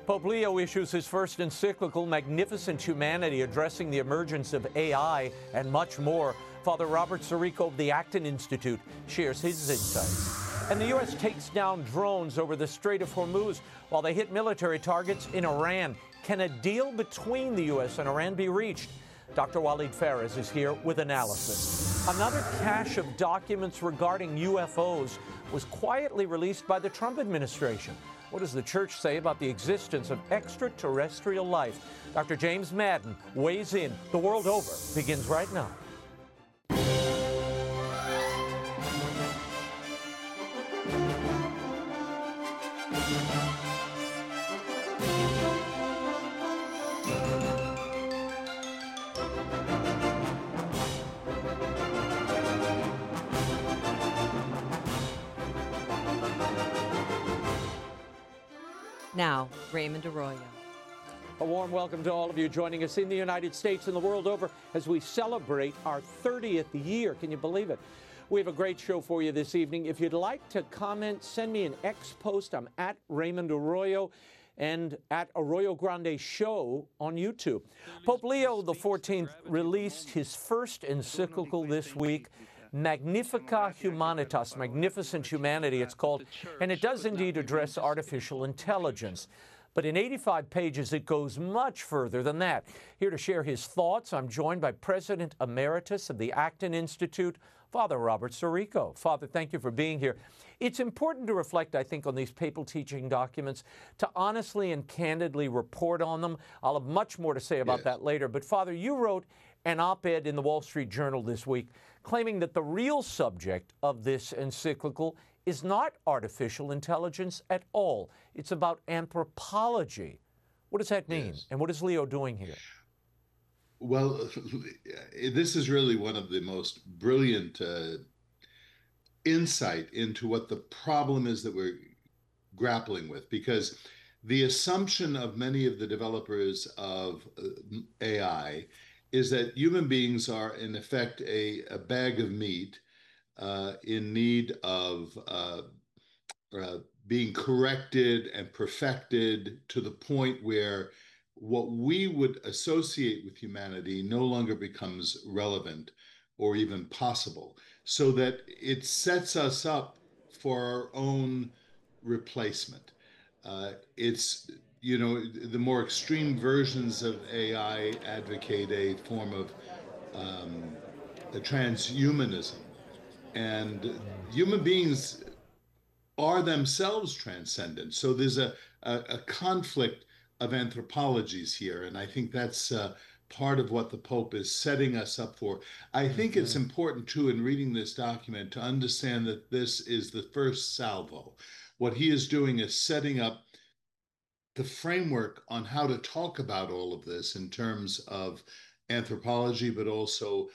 Pope Leo issues his first encyclical, Magnificent Humanity, addressing the emergence of AI and much more. Father Robert Sirico of the Acton Institute shares his insights. And the U.S. takes down drones over the Strait of Hormuz while they hit military targets in Iran. Can a deal between the U.S. and Iran be reached? Dr. Walid Phares is here with analysis. Another cache of documents regarding UFOs was quietly released by the Trump administration. What does the church say about the existence of extraterrestrial life? Dr. James Madden weighs in. The World Over begins right now. Now, Raymond Arroyo. A warm welcome to all of you joining us in the United States and the world over as we celebrate our 30th year. Can you believe it? We have a great show for you this evening. If you'd like to comment, send me an X post. I'm at Raymond Arroyo and at Arroyo Grande Show on YouTube. Pope Leo XIV released his first encyclical this week, Magnificat Humanitas, Magnificent Humanity, it's called, and it does indeed address artificial intelligence. But in 85 pages, it goes much further than that. Here to share his thoughts, I'm joined by President Emeritus of the Acton Institute, Father Robert Sirico. Father, thank you for being here. It's important to reflect, I think, on these papal teaching documents, to honestly and candidly report on them. I'll have much more to say about that later. But Father, you wrote an op-ed in the Wall Street Journal this week claiming that the real subject of this encyclical is not artificial intelligence at all. It's about anthropology. What does that mean? Yes. And what is Leo doing here? Well, this is really one of the most brilliant insight into what the problem is that we're grappling with, because the assumption of many of the developers of AI is that human beings are, in effect, a bag of meat in need of being corrected and perfected to the point where what we would associate with humanity no longer becomes relevant or even possible, so that it sets us up for our own replacement. It's the more extreme versions of AI advocate a form of a transhumanism, and human beings are themselves transcendent. So there's a conflict of anthropologies here, and I think that's part of what the Pope is setting us up for. I think it's important, too, in reading this document to understand that this is the first salvo. What he is doing is setting up the framework on how to talk about all of this in terms of anthropology, but also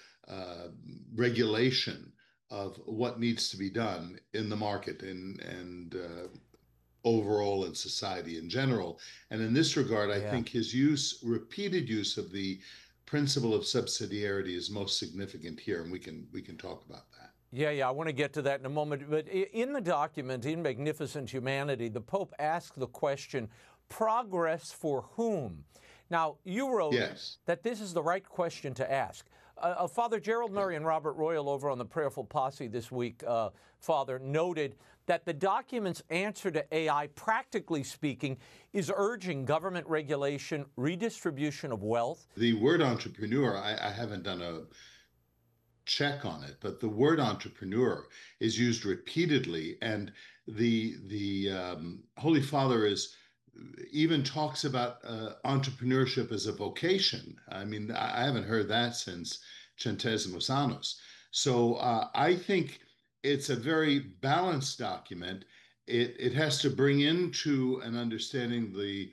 regulation of what needs to be done in the market and overall in society in general. And in this regard, I think his repeated use of the principle of subsidiarity is most significant here, and we can talk about that. Yeah, I want to get to that in a moment. But in the document, in Magnificent Humanity, the Pope asked the question, progress for whom? Now, you wrote that this is the right question to ask. Father Gerald Murray and Robert Royal over on the Prayerful Posse this week, Father, noted that the document's answer to AI, practically speaking, is urging government regulation, redistribution of wealth. The word entrepreneur, I haven't done a check on it, but the word entrepreneur is used repeatedly, and the Holy Father even talks about entrepreneurship as a vocation. I mean, I haven't heard that since Centesimus Annus. So I think it's a very balanced document. It has to bring into an understanding the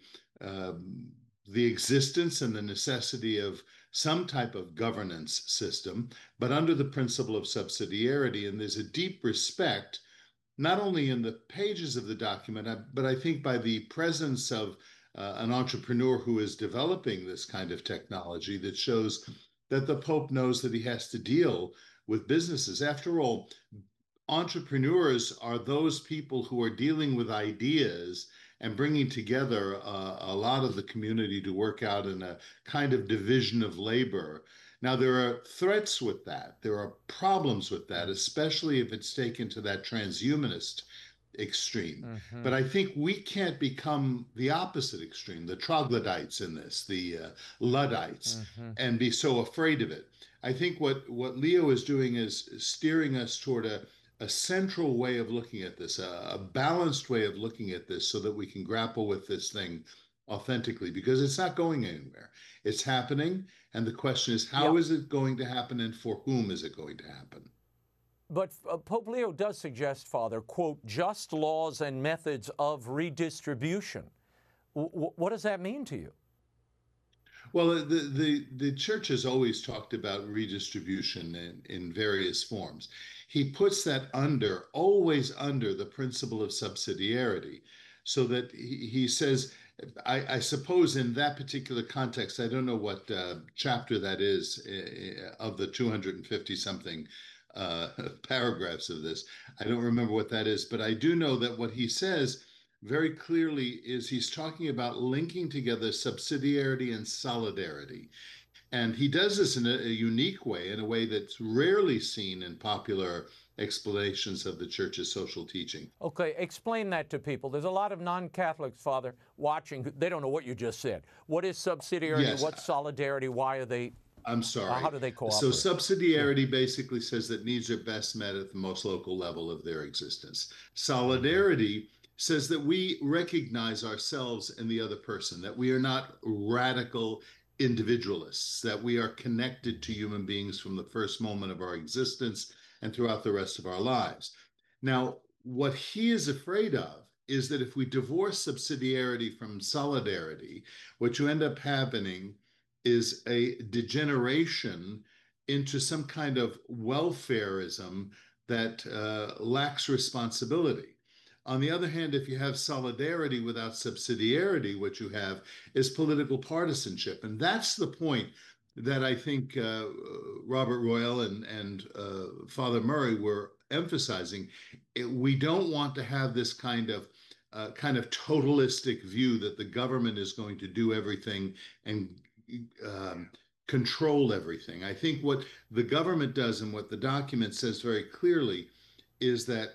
existence and the necessity of some type of governance system, but under the principle of subsidiarity. And there's a deep respect, not only in the pages of the document, but I think by the presence of an entrepreneur who is developing this kind of technology, that shows that the Pope knows that he has to deal with businesses. After all, entrepreneurs are those people who are dealing with ideas and bringing together a lot of the community to work out in a kind of division of labor. Now, there are threats with that. There are problems with that, especially if it's taken to that transhumanist extreme. Mm-hmm. But I think we can't become the opposite extreme, the troglodytes in this, the Luddites, Mm-hmm. and be so afraid of it. I think what Leo is doing is steering us toward a central way of looking at this, a balanced way of looking at this, so that we can grapple with this thing authentically, because it's not going anywhere. It's happening. And the question is, how is it going to happen, and for whom is it going to happen? But Pope Leo does suggest, Father, quote, just laws and methods of redistribution. What does that mean to you? Well, the church has always talked about redistribution in various forms. He puts that always under the principle of subsidiarity, so that he says, I suppose in that particular context, I don't know what chapter that is of the 250 something paragraphs of this. I don't remember what that is, but I do know that what he says very clearly is he's talking about linking together subsidiarity and solidarity. And he does this in a unique way, in a way that's rarely seen in popular explanations of the church's social teaching. Okay, explain that to people. There's a lot of non-Catholics, Father, watching. They don't know what you just said. What is subsidiarity? Yes. What's solidarity? Why are they? I'm sorry. How do they cooperate? So subsidiarity basically says that needs are best met at the most local level of their existence. Solidarity says that we recognize ourselves in the other person, that we are not radical individualists, that we are connected to human beings from the first moment of our existence and throughout the rest of our lives. Now, what he is afraid of is that if we divorce subsidiarity from solidarity, what you end up happening is a degeneration into some kind of welfareism that lacks responsibility. On the other hand, if you have solidarity without subsidiarity, what you have is political partisanship. And that's the point that I think Robert Royal and Father Murray were emphasizing. We don't want to have this kind of totalistic view that the government is going to do everything and control everything. I think what the government does, and what the document says very clearly, is that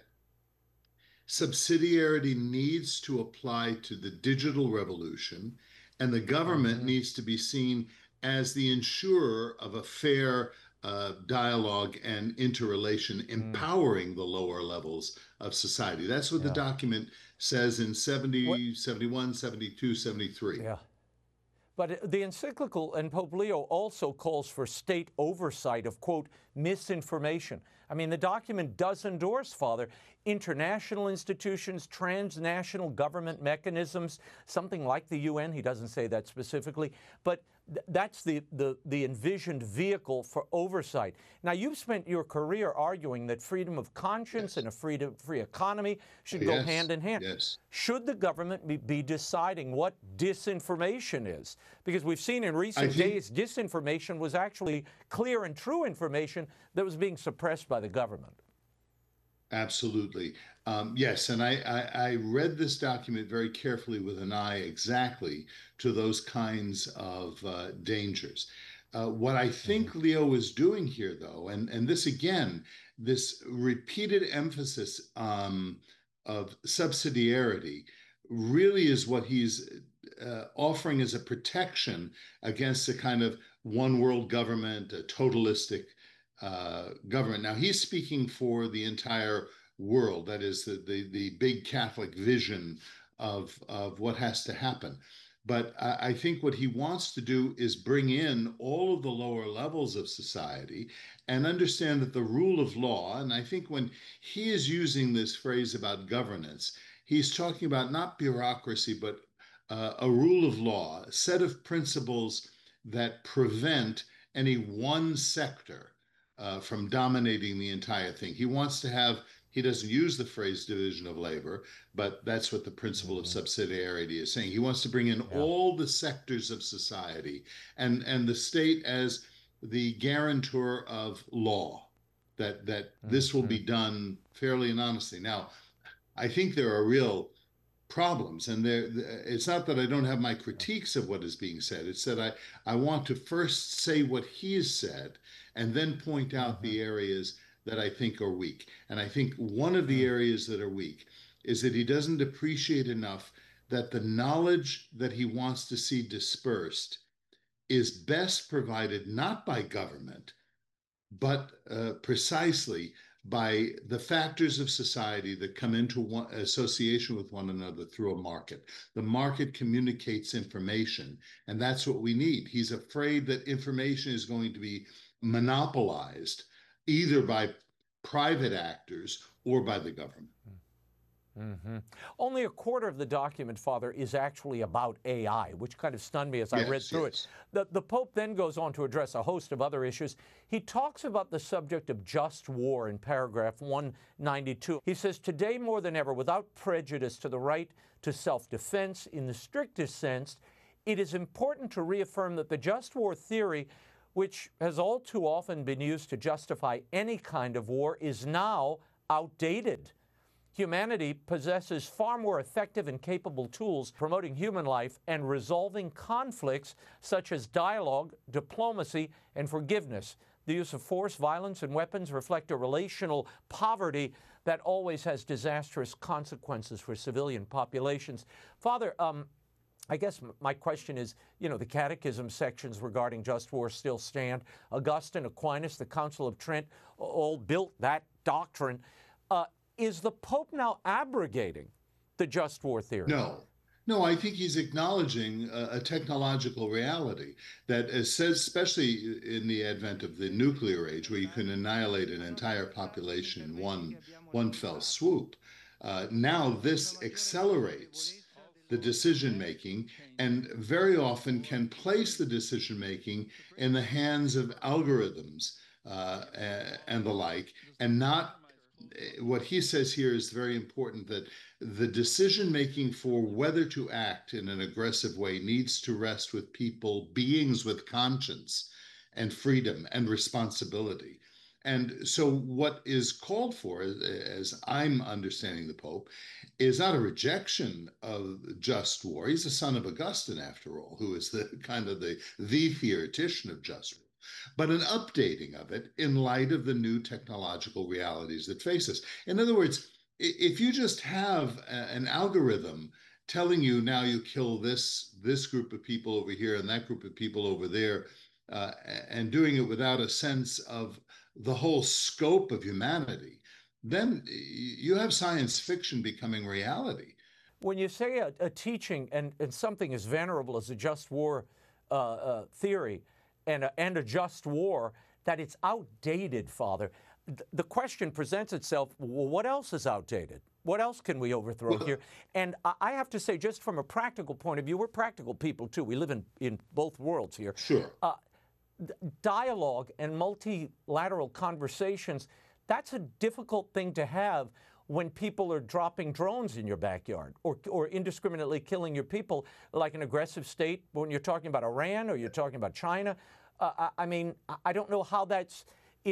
subsidiarity needs to apply to the digital revolution, and the government needs to be seen as the ensurer of a fair dialogue and interrelation, empowering the lower levels of society. That's what the document says in 70, 71, 72, 73. Yeah. But the encyclical, and Pope Leo also calls for state oversight of, quote, misinformation. I mean, the document does endorse, Father, international institutions, transnational government mechanisms, something like the UN. He doesn't say that specifically, but that's the envisioned vehicle for oversight. Now, you've spent your career arguing that freedom of conscience and a free economy should go hand in hand. Should the government be deciding what disinformation is? Because we've seen in recent days, disinformation was actually clear and true information that was being suppressed by the government. Absolutely. Yes, and I read this document very carefully with an eye exactly to those kinds of dangers. What I think Leo is doing here, though, and this again, this repeated emphasis of subsidiarity really is what he's offering as a protection against a kind of one world government, a totalistic government. Now, he's speaking for the entire world. That is the big Catholic vision of what has to happen. But I think what he wants to do is bring in all of the lower levels of society and understand that the rule of law, and I think when he is using this phrase about governance, he's talking about not bureaucracy, but a rule of law, a set of principles that prevent any one sector from dominating the entire thing. He wants to have, he doesn't use the phrase division of labor, but that's what the principle of subsidiarity is saying. He wants to bring in all the sectors of society and the state as the guarantor of law, that this will be done fairly and honestly. Now, I think there are real problems. And it's not that I don't have my critiques of what is being said. It's that I want to first say what he has said and then point out the areas that I think are weak. And I think one of the areas that are weak is that he doesn't appreciate enough that the knowledge that he wants to see dispersed is best provided not by government, but precisely by the factors of society that come into association with one another through a market. The market communicates information, and that's what we need. He's afraid that information is going to be monopolized either by private actors or by the government. Only a quarter of the document, Father, is actually about AI, which kind of stunned me as I read through it. The Pope then goes on to address a host of other issues. He talks about the subject of just war in paragraph 192. He says, today more than ever, without prejudice to the right to self-defense in the strictest sense, it is important to reaffirm that the just war theory, which has all too often been used to justify any kind of war, is now outdated. Humanity possesses far more effective and capable tools promoting human life and resolving conflicts such as dialogue, diplomacy, and forgiveness. The use of force, violence, and weapons reflect a relational poverty that always has disastrous consequences for civilian populations. Father, I guess my question is, the catechism sections regarding just war still stand. Augustine, Aquinas, the Council of Trent all built that doctrine. Is the Pope now abrogating the just war theory? No, I think he's acknowledging a technological reality that says, especially in the advent of the nuclear age, where you can annihilate an entire population in one fell swoop. Now this accelerates the decision-making and very often can place the decision-making in the hands of algorithms and the like, and not what he says here is very important, that the decision-making for whether to act in an aggressive way needs to rest with people, beings with conscience and freedom and responsibility. And so what is called for, as I'm understanding the Pope, is not a rejection of just war. He's a son of Augustine, after all, who is the kind of the theoretician of just war, but an updating of it in light of the new technological realities that face us. In other words, if you just have an algorithm telling you now you kill this group of people over here and that group of people over there, and doing it without a sense of the whole scope of humanity, then you have science fiction becoming reality. When you say a teaching and something as venerable as a just war theory, and a just war, that it's outdated, Father, the question presents itself, well, what else is outdated? What else can we overthrow here? And I have to say, just from a practical point of view, we're practical people too. We live in both worlds here. Sure. Dialogue and multilateral conversations, that's a difficult thing to have when people are dropping drones in your backyard or indiscriminately killing your people like an aggressive state, when you're talking about Iran or you're talking about China. I mean, I don't know how that's,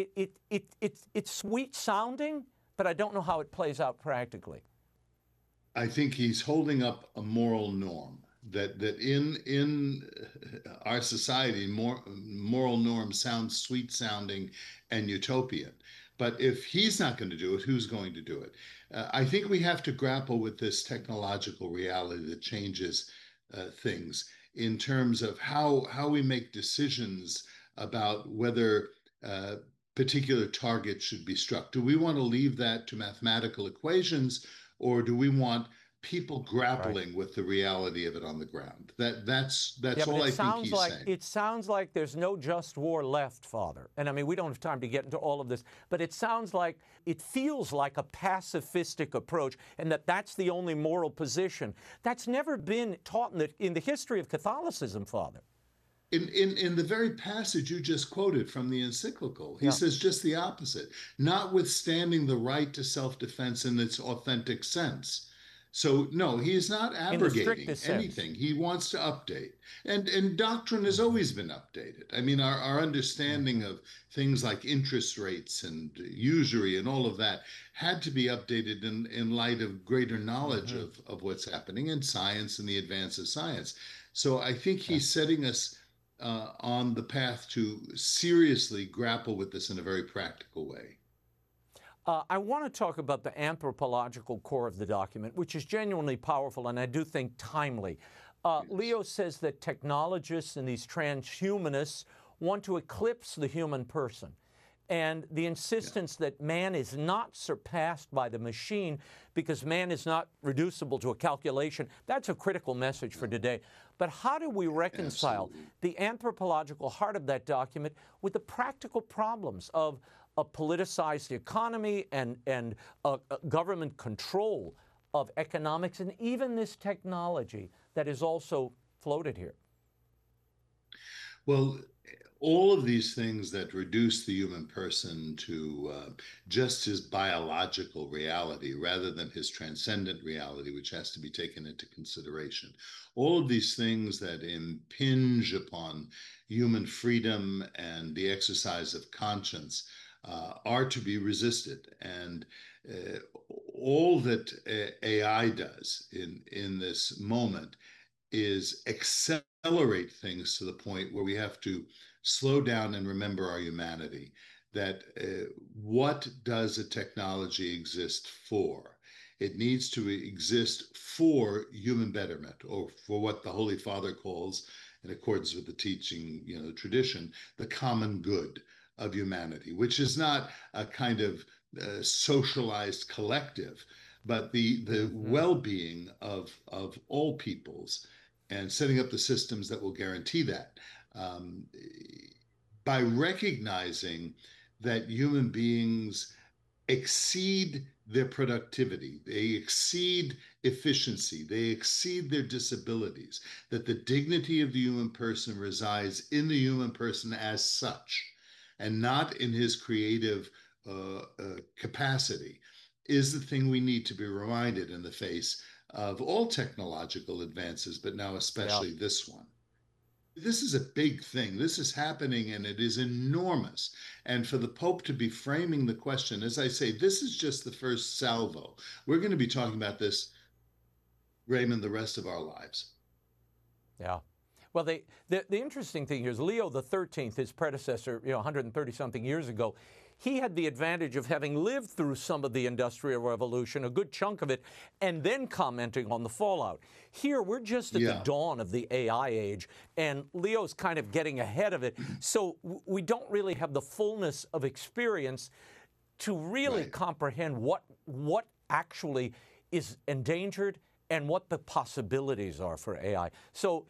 it's sweet sounding, but I don't know how it plays out practically. I think he's holding up a moral norm that in our society, moral norms sound sweet sounding and utopian. But if he's not going to do it, who's going to do it? I think we have to grapple with this technological reality that changes things in terms of how we make decisions about whether particular targets should be struck. Do we want to leave that to mathematical equations, or do we want people grappling with the reality of it on the ground? That's all I think he's saying. It sounds like there's no just war left, Father. And I mean, we don't have time to get into all of this, but it sounds like, it feels like a pacifistic approach, and that's the only moral position. That's never been taught in the history of Catholicism, Father. In the very passage you just quoted from the encyclical, he says just the opposite, notwithstanding the right to self-defense in its authentic sense. So no, he is not in the abrogating strictest sense. anything. He wants to update. And doctrine has Hmm. always been updated. I mean, our understanding Hmm. of things like interest rates and usury and all of that had to be updated in light of greater knowledge Hmm. of what's happening in science and the advance of science. So I think Yeah. he's setting us on the path to seriously grapple with this in a very practical way. I want to talk about the anthropological core of the document, which is genuinely powerful and I do think timely. Yes. Leo says that technologists and these transhumanists want to eclipse the human person. And the Yeah, insistence that man is not surpassed by the machine because man is not reducible to a calculation, that's a critical message for no, today. But how do we reconcile absolutely. the anthropological heart of that document with the practical problems of a politicized economy and government control of economics and even this technology that is also floated here? Well, all of these things that reduce the human person to just his biological reality rather than his transcendent reality, which has to be taken into consideration. All of these things that impinge upon human freedom and the exercise of conscience are to be resisted. And uh, all that AI does in this moment is accelerate things to the point where we have to slow down and remember our humanity. That what does a technology exist for? It needs to exist for human betterment, or for what the Holy Father calls, in accordance with the teaching, tradition, the common good of humanity, which is not a kind of socialized collective, but the Hmm. well-being of all peoples, and setting up the systems that will guarantee that. Um, by recognizing that human beings exceed their productivity, they exceed efficiency, they exceed their disabilities, that the dignity of the human person resides in the human person as such, and not in his creative capacity, is the thing we need to be reminded in the face of all technological advances, but now Yeah. especially this one. This is a big thing. This is happening and it is enormous. And for the Pope to be framing the question, as I say, this is just the first salvo. We're going to be talking about this, Raymond, the rest of our lives. Yeah. Well, the interesting thing here is Leo the 13th, his predecessor, 130 something years ago, he had the advantage of having lived through some of the Industrial Revolution, a good chunk of it, and then commenting on the fallout. Here, we're just at the Yeah, dawn of the AI age, and Leo's kind of getting ahead of it. So we don't really have the fullness of experience to really right. comprehend what actually is endangered and what the possibilities are for AI. So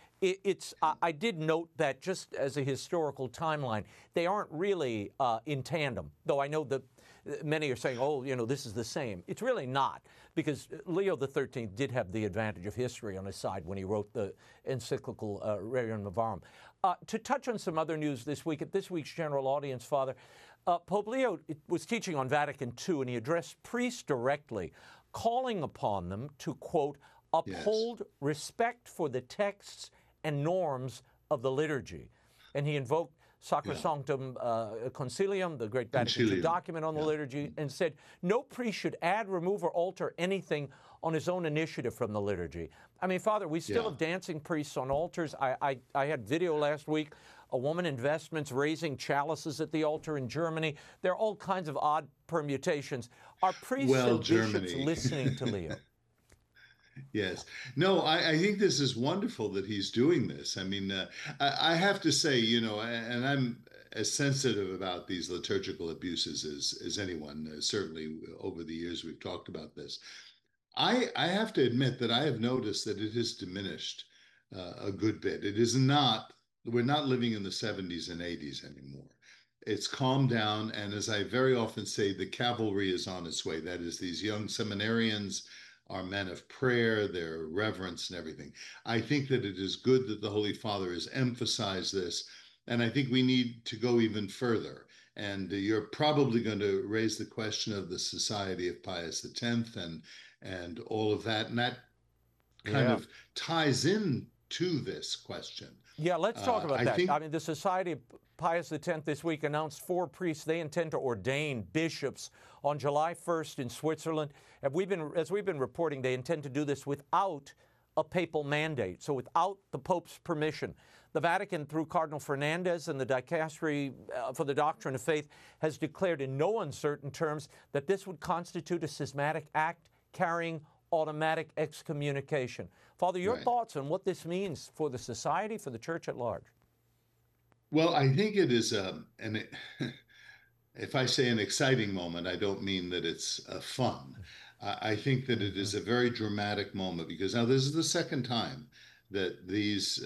I did note that just as a historical timeline, they aren't really in tandem, though I know that many are saying, oh, this is the same. It's really not, because Leo the 13th did have the advantage of history on his side when he wrote the encyclical Rerum Novarum. To touch on some other news this week, at this week's general audience, Father, Pope Leo was teaching on Vatican II, and he addressed priests directly, calling upon them to, quote, Yes. uphold respect for the texts and norms of the liturgy. And he invoked Yeah. Sacrosanctum Concilium, the great Vatican II Concilium. document on the Yeah. liturgy, and said no priest should add, remove, or alter anything on his own initiative from the liturgy. I mean, Father, we still Yeah. have dancing priests on altars. I had video last week, a woman in vestments raising chalices at the altar in Germany. There are all kinds of odd permutations. Are priests Well, and bishops Germany. listening to Leo? Yes. No, I think this is wonderful that he's doing this. I mean, I have to say, and I'm as sensitive about these liturgical abuses as anyone. Certainly, over the years we've talked about this. I have to admit that I have noticed that it has diminished a good bit. It is not, we're not living in the 70s and 80s anymore. It's calmed down. And as I very often say, the cavalry is on its way. That is, these young seminarians are men of prayer, their reverence and everything. I think that it is good that the Holy Father has emphasized this. And I think we need to go even further. And you're probably going to raise the question of the Society of Pius X and all of that. And that kind Yeah. of ties in to this question. Yeah, let's talk about I that. think I mean, the Society of Pius X this week announced 4 priests they intend to ordain bishops on July 1st in Switzerland. As we've been reporting, they intend to do this without a papal mandate, so without the Pope's permission. The Vatican, through Cardinal Fernandez and the Dicastery for the Doctrine of Faith, has declared in no uncertain terms that this would constitute a schismatic act carrying automatic excommunication. Father, your thoughts on what this means for the society, for the church at large? Well, I think it is, if I say an exciting moment, I don't mean that it's fun. I think that it is a very dramatic moment because now this is the second time that these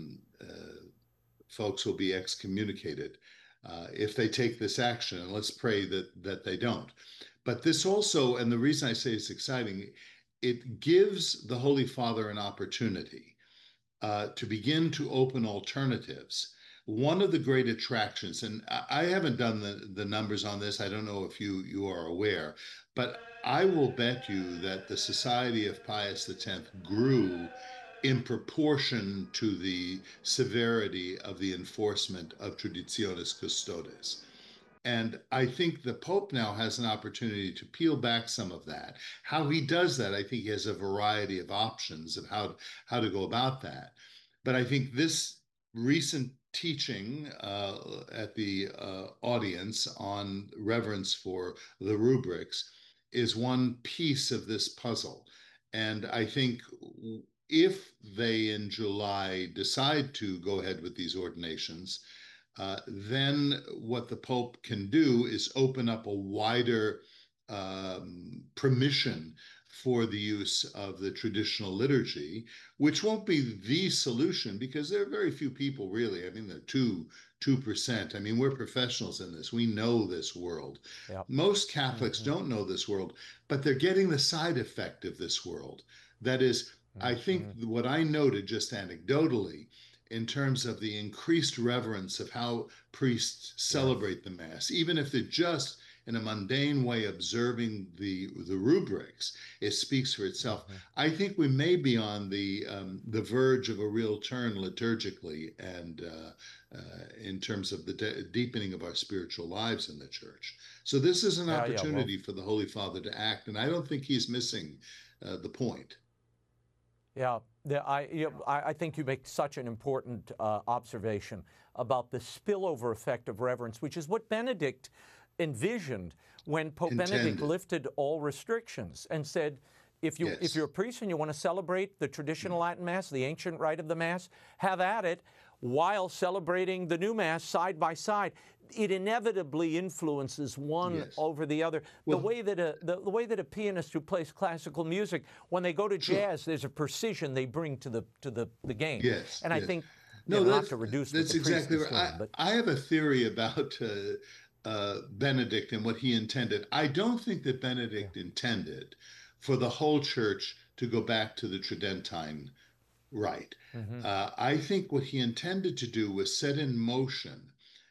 folks will be excommunicated if they take this action. And let's pray that they don't. But this also, and the reason I say it's exciting, it gives the Holy Father an opportunity to begin to open alternatives. One of the great attractions, and I haven't done the numbers on this, I don't know if you are aware, but I will bet you that the Society of Pius X grew in proportion to the severity of the enforcement of Traditionis Custodes. And I think the Pope now has an opportunity to peel back some of that. How he does that, I think he has a variety of options of how to go about that. But I think this recent teaching at the audience on reverence for the rubrics is one piece of this puzzle. And I think if they in July decide to go ahead with these ordinations, then what the Pope can do is open up a wider permission for the use of the traditional liturgy, which won't be the solution because there are very few people really. I mean, there are 2%. I mean, we're professionals in this. We know this world. Yep. Most Catholics don't know this world, but they're getting the side effect of this world. That is, I think what I noted just anecdotally in terms of the increased reverence of how priests celebrate the Mass, even if they're just in a mundane way observing the rubrics, it speaks for itself. I think we may be on the verge of a real turn liturgically and in terms of the deepening of our spiritual lives in the Church. So this is an opportunity for the Holy Father to act, and I don't think he's missing the point. Yeah, I think you make such an important observation about the spillover effect of reverence, which is what Benedict envisioned when Pope Benedict lifted all restrictions and said, if you're a priest and you want to celebrate the traditional Latin Mass, the ancient rite of the Mass, have at it while celebrating the new Mass side by side. It inevitably influences one over the other. Well, the way that a pianist who plays classical music, when they go to jazz, there's a precision they bring to the game. Yes, and I think not to reduce that's exactly right. I have a theory about Benedict and what he intended. I don't think that Benedict intended for the whole Church to go back to the Tridentine rite. I think what he intended to do was set in motion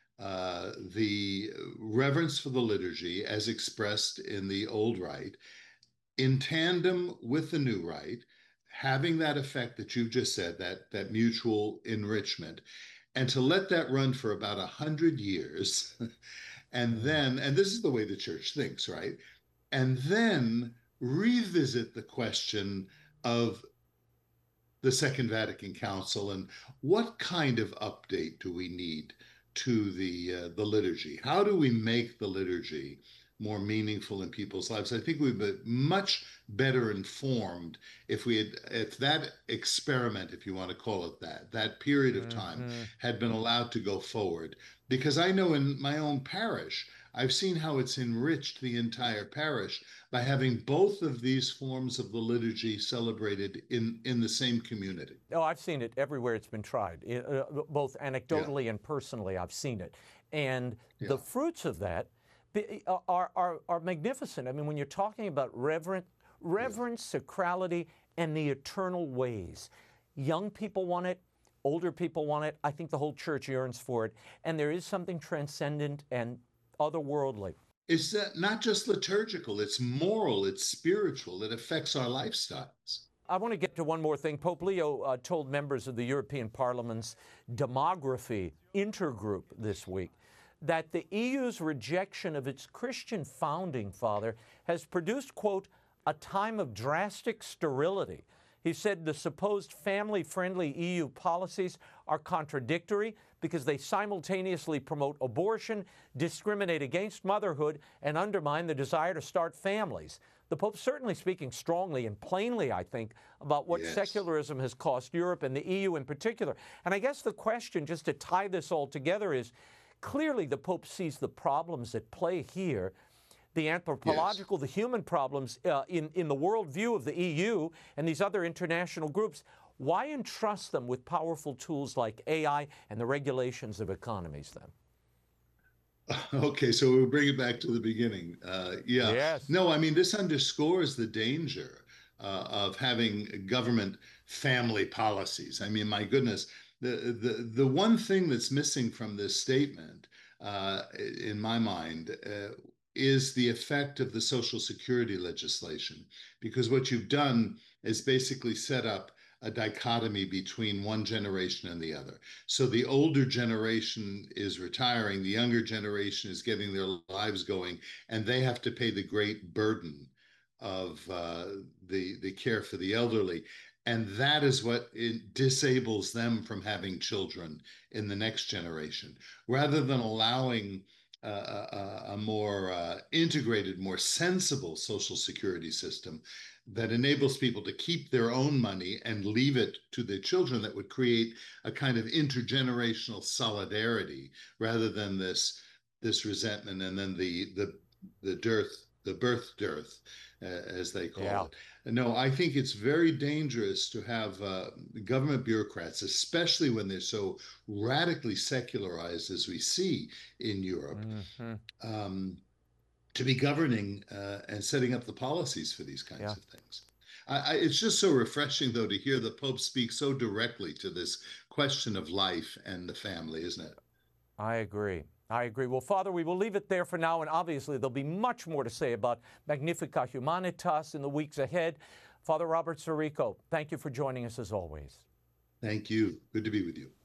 the reverence for the liturgy as expressed in the old rite, in tandem with the new rite, having that effect that you've just said, that mutual enrichment, and to let that run for about 100 years. And then, and this is the way the Church thinks, right? And then revisit the question of the Second Vatican Council and what kind of update do we need to the liturgy? How do we make the liturgy more meaningful in people's lives? I think we'd be much better informed if that experiment, if you want to call it that period of time had been allowed to go forward. Because I know in my own parish, I've seen how it's enriched the entire parish by having both of these forms of the liturgy celebrated in the same community. Oh, I've seen it everywhere it's been tried, both anecdotally and personally. I've seen it. And the fruits of that are magnificent. I mean, when you're talking about reverence, sacrality, and the eternal ways, young people want it, older people want it. I think the whole Church yearns for it. And there is something transcendent and otherworldly It's not just liturgical, it's moral, it's spiritual, it affects our lifestyles. I want to get to one more thing. Pope Leo told members of the European Parliament's demography intergroup this week that the EU's rejection of its Christian founding father has produced, quote, a time of drastic sterility. He said the supposed family-friendly EU policies are contradictory because they simultaneously promote abortion, discriminate against motherhood, and undermine the desire to start families. The Pope's certainly speaking strongly and plainly, I think, about what secularism has cost Europe and the EU in particular. And I guess the question, just to tie this all together, is clearly the Pope sees the problems at play here, the anthropological, the human problems in the worldview of the EU and these other international groups. Why entrust them with powerful tools like AI and the regulations of economies then? Okay, so we'll bring it back to the beginning. Yes. No, I mean, this underscores the danger of having government family policies. I mean, my goodness, the one thing that's missing from this statement, in my mind, is the effect of the Social Security legislation. Because what you've done is basically set up a dichotomy between one generation and the other. So the older generation is retiring, the younger generation is getting their lives going, and they have to pay the great burden of the care for the elderly. And that is what disables them from having children in the next generation, rather than allowing a more integrated, more sensible Social Security system that enables people to keep their own money and leave it to their children, that would create a kind of intergenerational solidarity rather than this resentment and then the birth dearth, as they call it. No, I think it's very dangerous to have government bureaucrats, especially when they're so radically secularized as we see in Europe, to be governing and setting up the policies for these kinds of things. It's just so refreshing, though, to hear the Pope speak so directly to this question of life and the family, isn't it? I agree. I agree. Well, Father, we will leave it there for now, and obviously there'll be much more to say about Magnificat Humanitas in the weeks ahead. Father Robert Sirico, thank you for joining us as always. Thank you. Good to be with you.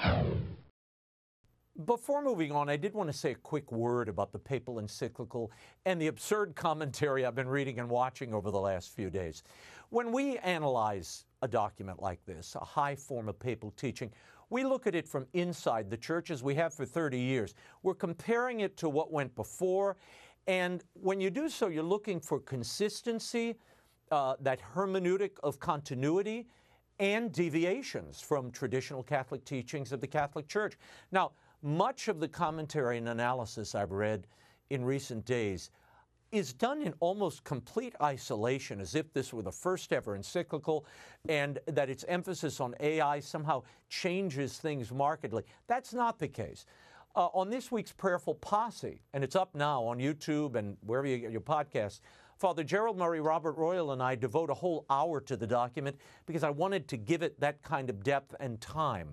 Before moving on, I did want to say a quick word about the papal encyclical and the absurd commentary I've been reading and watching over the last few days. When we analyze a document like this, a high form of papal teaching, we look at it from inside the church, as we have for 30 years. We're comparing it to what went before, and when you do so, you're looking for consistency, that hermeneutic of continuity, and deviations from traditional Catholic teachings of the Catholic Church. Now, much of the commentary and analysis I've read in recent days is done in almost complete isolation, as if this were the first ever encyclical, and that its emphasis on AI somehow changes things markedly. That's not the case. On this week's Prayerful Posse, and it's up now on YouTube and wherever you get your podcasts, Father Gerald Murray, Robert Royal, and I devote a whole hour to the document because I wanted to give it that kind of depth and time.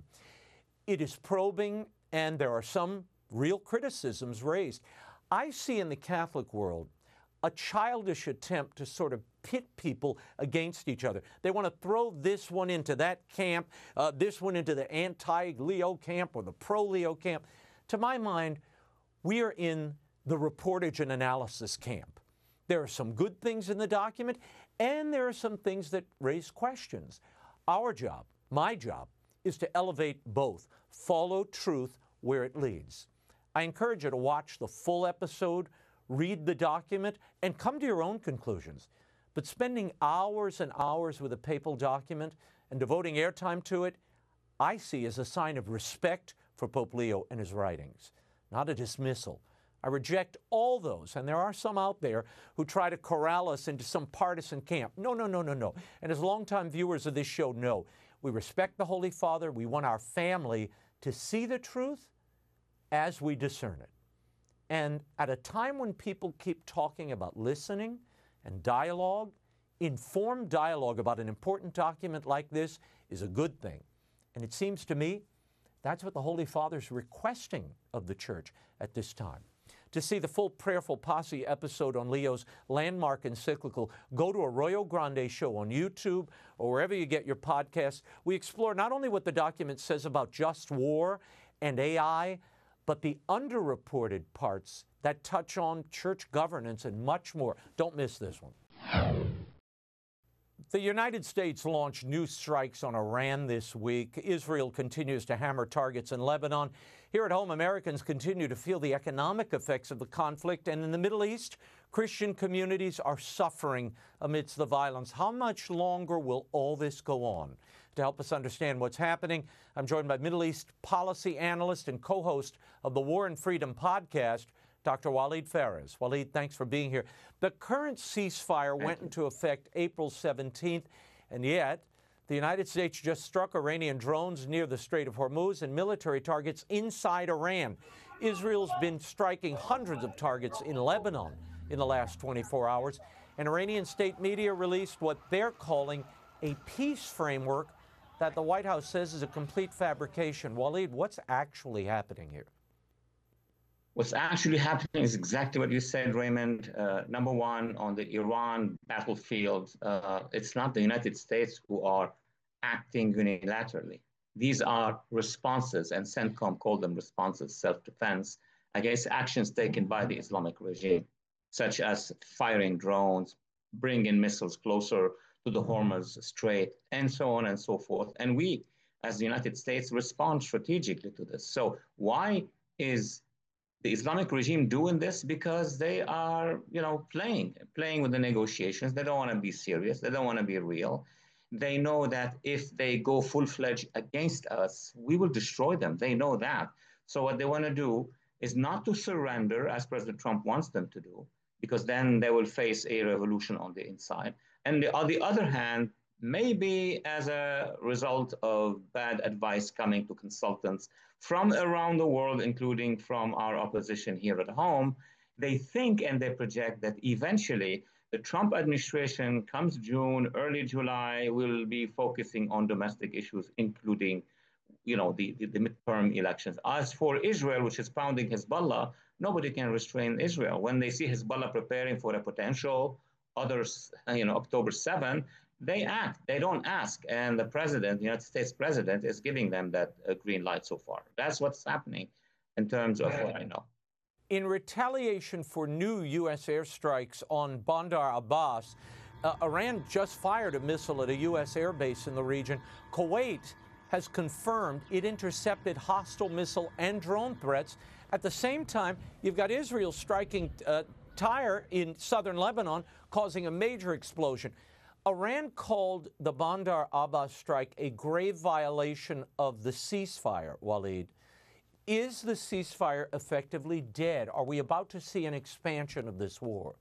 It is probing, and there are some real criticisms raised. I see in the Catholic world a childish attempt to sort of pit people against each other. They want to throw this one into that camp, this one into the anti-Leo camp or the pro-Leo camp. To my mind, we are in the reportage and analysis camp. There are some good things in the document, and there are some things that raise questions. Our job, my job, is to elevate both, follow truth where it leads. I encourage you to watch the full episode, read the document, and come to your own conclusions. But spending hours and hours with a papal document and devoting airtime to it, I see as a sign of respect for Pope Leo and his writings, not a dismissal. I reject all those, and there are some out there who try to corral us into some partisan camp. No. And as longtime viewers of this show know, we respect the Holy Father. We want our family to see the truth as we discern it. And at a time when people keep talking about listening and dialogue, informed dialogue about an important document like this is a good thing. And it seems to me that's what the Holy Father's requesting of the Church at this time. To see the full Prayerful Posse episode on Leo's landmark encyclical, go to Arroyo Grande Show on YouTube or wherever you get your podcasts. We explore not only what the document says about just war and AI, but the underreported parts that touch on church governance and much more. Don't miss this one. The United States launched new strikes on Iran this week. Israel continues to hammer targets in Lebanon. Here at home, Americans continue to feel the economic effects of the conflict. And in the Middle East, Christian communities are suffering amidst the violence. How much longer will all this go on? To help us understand what's happening, I'm joined by Middle East policy analyst and co-host of the War and Freedom podcast, Dr. Walid Phares. Walid, thanks for being here. The current ceasefire went into effect April 17th, and yet the United States just struck Iranian drones near the Strait of Hormuz and military targets inside Iran. Israel's been striking hundreds of targets in Lebanon in the last 24 hours, and Iranian state media released what they're calling a peace framework that the White House says is a complete fabrication. Walid, what's actually happening here? What's actually happening is exactly what you said, Raymond. Number one, on the Iran battlefield, it's not the United States who are acting unilaterally. These are responses, and CENTCOM called them responses, self-defense, against actions taken by the Islamic regime, such as firing drones, bringing missiles closer to the Hormuz Strait, and so on and so forth. And we, as the United States, respond strategically to this. So why is the Islamic regime doing this? Because they are, playing with the negotiations. They don't want to be serious. They don't want to be real. They know that if they go full-fledged against us, we will destroy them. They know that. So what they want to do is not to surrender, as President Trump wants them to do, because then they will face a revolution on the inside. And on the other hand, maybe as a result of bad advice coming to consultants from around the world, including from our opposition here at home, they think and they project that eventually the Trump administration, comes June, early July, will be focusing on domestic issues, including, the midterm elections. As for Israel, which is pounding Hezbollah, nobody can restrain Israel. When they see Hezbollah preparing for a potential October 7, they act. They don't ask. And the president, the United States president, is giving them that green light so far. That's what's happening in terms of what I know. In retaliation for new U.S. airstrikes on Bandar Abbas, Iran just fired a missile at a U.S. airbase in the region. Kuwait has confirmed it intercepted hostile missile and drone threats. At the same time, you've got Israel striking Tyre in southern Lebanon, causing a major explosion. Iran called the Bandar Abbas strike a grave violation of the ceasefire, Walid. Is the ceasefire effectively dead? Are we about to see an expansion of this war?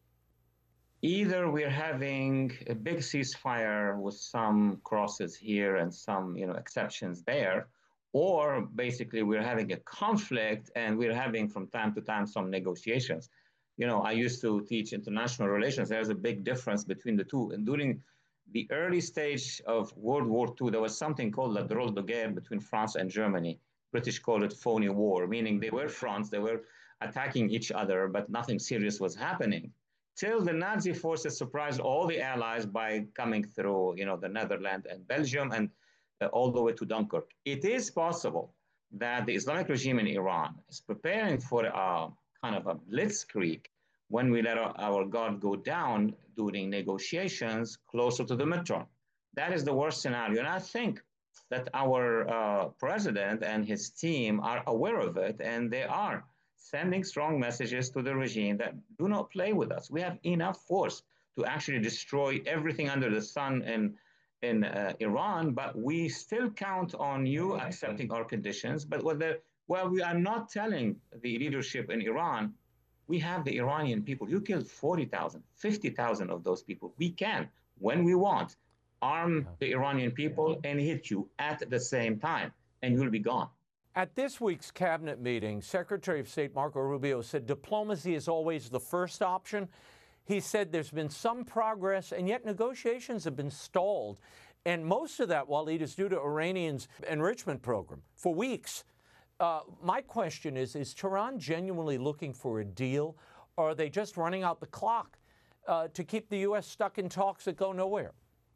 Either we're having a big ceasefire with some crosses here and some, exceptions there, or basically we're having a conflict and we're having from time to time some negotiations. I used to teach international relations. There's a big difference between the two. And during the early stage of World War II, there was something called la drôle de guerre between France and Germany. British call it phony war, meaning they were fronts, they were attacking each other, but nothing serious was happening. Till the Nazi forces surprised all the allies by coming through, the Netherlands and Belgium and all the way to Dunkirk. It is possible that the Islamic regime in Iran is preparing for a kind of a blitzkrieg when we let our guard go down during negotiations closer to the midterm. That is the worst scenario. And I think that our president and his team are aware of it, and they are sending strong messages to the regime that do not play with us. We have enough force to actually destroy everything under the sun in Iran, but we still count on you accepting our conditions. But we are not telling the leadership in Iran, we have the Iranian people. You killed 40,000, 50,000 of those people. We can, when we want, arm the Iranian people and hit you at the same time, and you'll be gone. At this week's cabinet meeting, Secretary of State Marco Rubio said diplomacy is always the first option. He said there's been some progress, and yet negotiations have been stalled. And most of that, Walid, is due to Iranians' enrichment program. For weeks, My question is Tehran genuinely looking for a deal, or are they just running out the clock to keep the U.S. stuck in talks that go nowhere?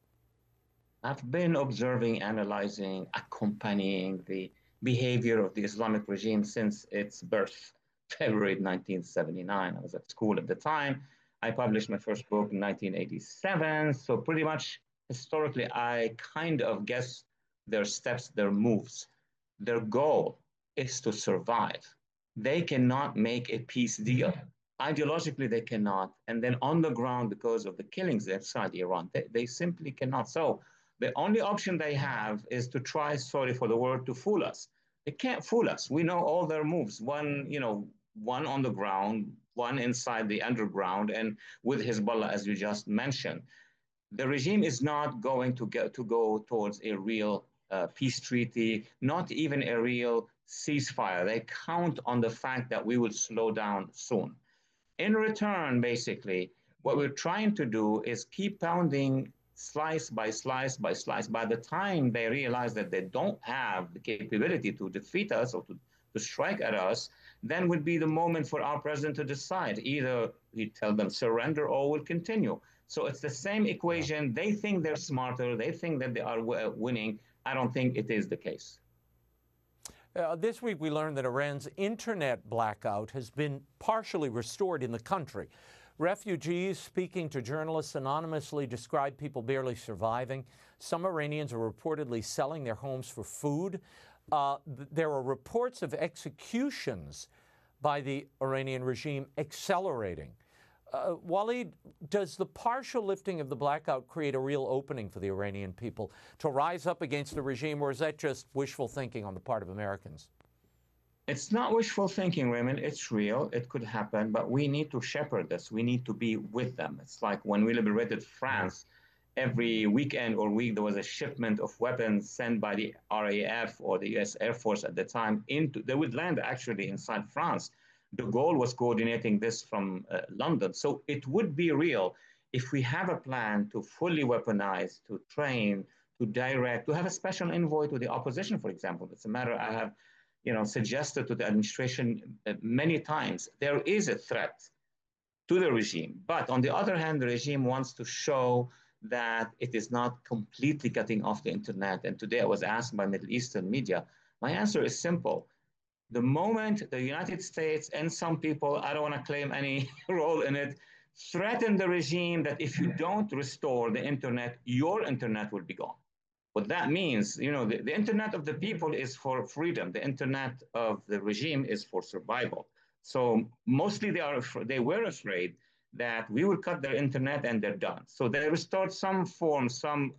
I've been observing, analyzing, accompanying the behavior of the Islamic regime since its birth, February 1979. I was at school at the time. I published my first book in 1987. So pretty much historically, I kind of guess their steps, their moves. Their goal is to survive. They cannot make a peace deal. Ideologically, they cannot. And then on the ground, because of the killings inside Iran, they simply cannot. So the only option they have is to try, sorry for the word, to fool us. They can't fool us. We know all their moves. One on the ground, one inside the underground, and with Hezbollah, as you just mentioned. The regime is not going to go towards a real peace treaty, not even a real ceasefire. They count on the fact that we will slow down soon. In return, basically, what we're trying to do is keep pounding slice by slice by slice. By the time they realize that they don't have the capability to defeat us or to strike at us, then would be the moment for our president to decide. Either we tell them surrender or we'll continue. So it's the same equation. They think they're smarter. They think that they are winning. I don't think it is the case. This week we learned that Iran's internet blackout has been partially restored in the country. Refugees speaking to journalists anonymously describe people barely surviving. Some Iranians are reportedly selling their homes for food. There are reports of executions by the Iranian regime accelerating. Walid, does the partial lifting of the blackout create a real opening for the Iranian people to rise up against the regime, or is that just wishful thinking on the part of Americans? It's not wishful thinking, Raymond. It's real. It could happen, but we need to shepherd this. We need to be with them. It's like when we liberated France, every weekend or week, there was a shipment of weapons sent by the RAF or the US Air Force at the time they would land actually inside France. The goal was coordinating this from London. So it would be real if we have a plan to fully weaponize, to train, to direct, to have a special envoy to the opposition, for example. It's a matter I have suggested to the administration many times. There is a threat to the regime. But on the other hand, the regime wants to show that it is not completely cutting off the internet. And today I was asked by Middle Eastern media. My answer is simple. The moment the United States and some people, I don't want to claim any role in it, threaten the regime that if you don't restore the internet, your internet will be gone. What that means, the internet of the people is for freedom. The internet of the regime is for survival. So mostly they were afraid that we will cut their internet and they're done. So they restored some form,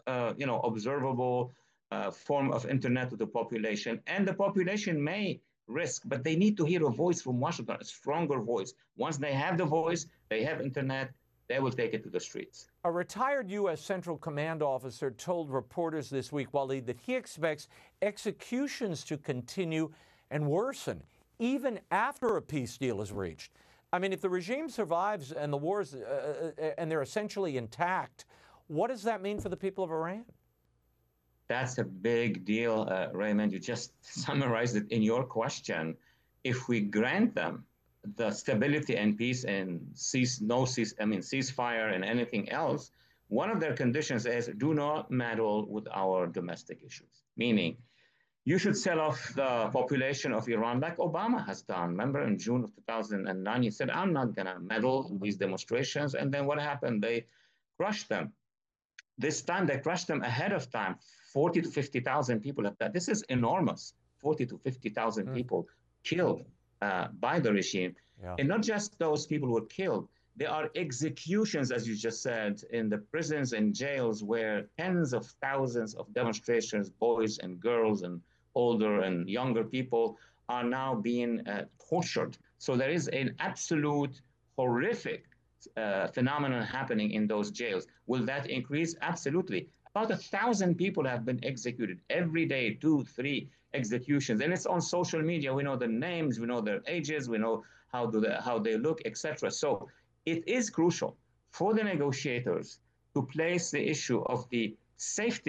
observable form of internet to the population, and the population may risk, but they need to hear a voice from Washington, a stronger voice. Once they have the voice, they have internet, they will take it to the streets. A retired U.S. Central Command officer told reporters this week, Walid, that he expects executions to continue and worsen even after a peace deal is reached. I mean, if the regime survives and the wars and they're essentially intact, what does that mean for the people of Iran? That's a big deal, Raymond. You just summarized it in your question. If we grant them the stability and peace and ceasefire and anything else, one of their conditions is do not meddle with our domestic issues. Meaning, you should sell off the population of Iran like Obama has done. Remember in June of 2009, he said, I'm not going to meddle in these demonstrations. And then what happened? They crushed them. This time they crushed them ahead of time. 40 to 50,000 people have died. This is enormous. 40 to 50,000 people killed by the regime. Yeah. And not just those people were killed. There are executions, as you just said, in the prisons and jails where tens of thousands of demonstrations, boys and girls and older and younger people are now being tortured. So there is an absolute horrific phenomenon happening in those jails. Will that increase? Absolutely. About 1,000 people have been executed every day, 2, 3 executions. And it's on social media. We know the names, we know their ages, we know how they look, etc. So it is crucial for the negotiators to place the issue of the safety